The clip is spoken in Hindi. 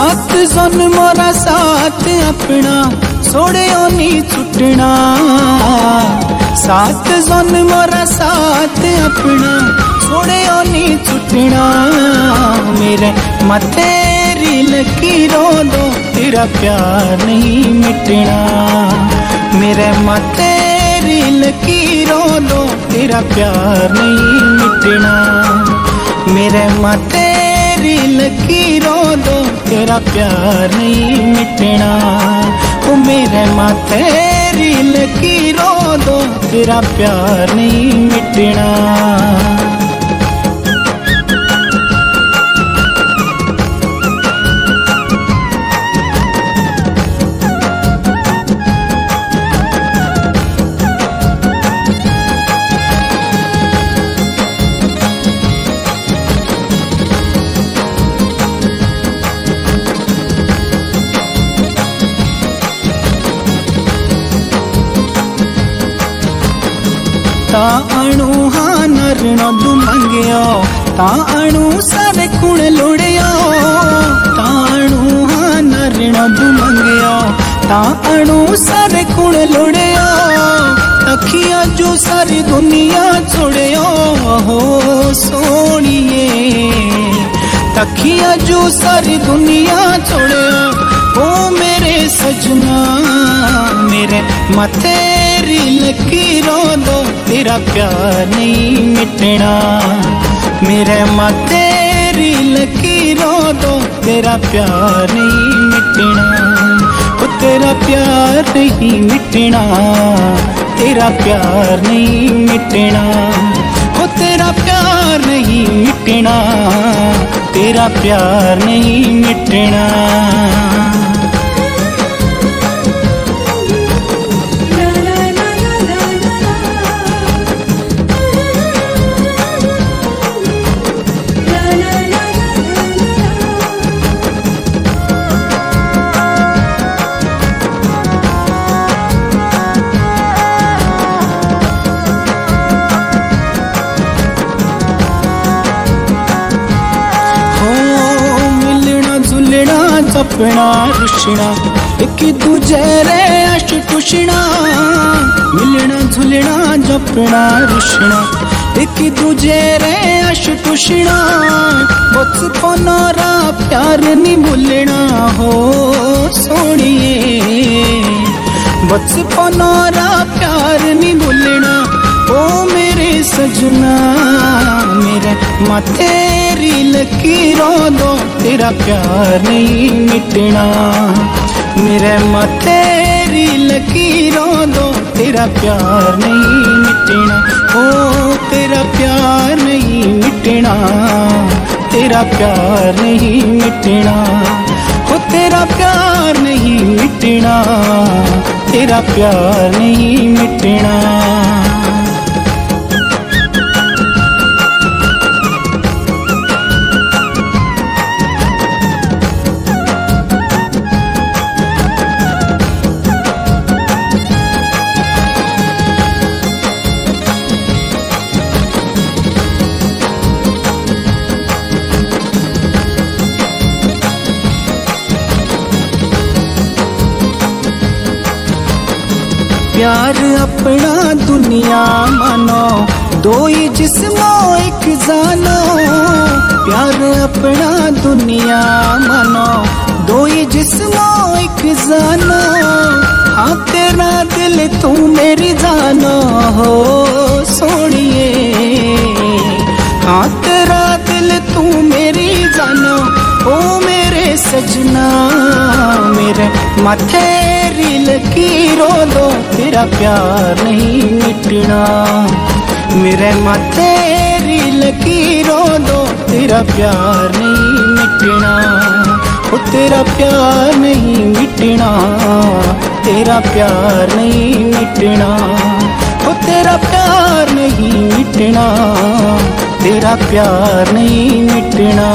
साथ जन मोरा साथ अपना छोड़ियो नी छुटना। साथ जन मोरा साथ अपना छोड़ियो नी छुटना। मेरे माथे लकीरों दो तेरा प्यार नहीं मिटना। मेरे माथे लकीरों दो तेरा प्यार नहीं मिटना। मेरे माथे लकीरों दो तेरा प्यार नहीं मिटना। ओ मेरे माथे लकीरों दो तेरा प्यार नहीं मिटना। ता अणु हाँ नरण दुमंगियो ता अणु सारे कुण लुड़ियो। ता अणु हाँ नरण दुमंगियो ता अणु सारे कुण लुड़ियो। तखिया जो सारी दुनिया छोड़ियो हो सोनिए। तखिया जो सारी दुनिया छोड़ियो ओ मेरे सजना। मेरे माथे लकीरों दो तेरा प्यार नहीं मिटना। मेरे माथे लकीरों दो तेरा प्यार नहीं मिटना। ओ तेरा प्यार नहीं मिटना। तेरा प्यार नहीं मिटना। ओ तेरा प्यार नहीं मिटना। तेरा प्यार नहीं मिटना। जपना रुशना एक दूजे रे अश खुशना। मिलना झुलना जपना रुशना एक दूजे रे अश खुशना। बचपन रा प्यार नहीं भूलना हो सोनिए। बचपन रा प्यार नहीं भूलना ओ मेरे सजना। मेरे माथे लकीरों दो तेरा प्यार नहीं मिटना। मेरे माथे लकीरों दो तेरा प्यार नहीं मिटना। ओ तेरा प्यार नहीं मिटना। तेरा प्यार नहीं मिटना। ओ तेरा प्यार नहीं मिटना। तेरा प्यार नहीं मिटना। प्यार अपना दुनिया मानो दो ही जिस्मों एक जानो। प्यार अपना दुनिया मानो दो ही जिस्मों एक जानो। हाँ तेरा दिल तू मेरी जानो हो सोनिए। हाँ तेरा दिल तू मेरी जानो ओ मेरे सजना। मेरे माथे लकीरों दो तेरा प्यार नहीं मिटना। मेरे माथे लकीरों दो तेरा प्यार नहीं मिटना। ओ तेरा प्यार नहीं मिटना। तेरा प्यार नहीं मिटना। ओ तेरा प्यार नहीं मिटना। तेरा प्यार नहीं मिटना।